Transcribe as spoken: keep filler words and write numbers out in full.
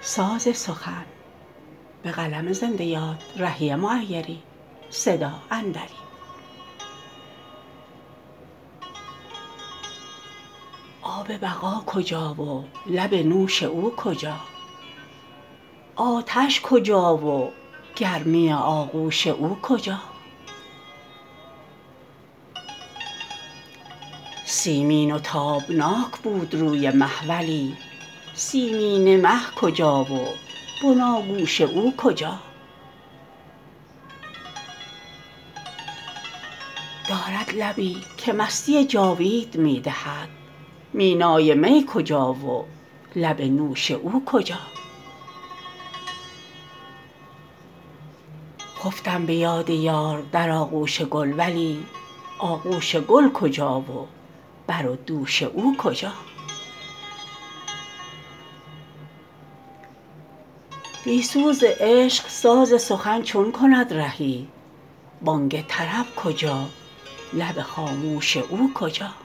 ساز سخن به قلم زنده یاد رحیه معیری صدا اندری آب بقا کجا و لب نوش او کجا آتش کجا و گرمی آغوش او کجا سیمین و تابناک بود روی مه ولی سیمینه مه کجا و بناگوش او کجا دارد لبی که مستی جاوید می دهد مینای می کجا و لب نوش او کجا خفتم به یاد یار در آغوش گل ولی آغوش گل کجا و بر و دوش او کجا بی سوز عشق ساز سخن چون کند رهی بانگ طرب کجا لب خاموش او کجا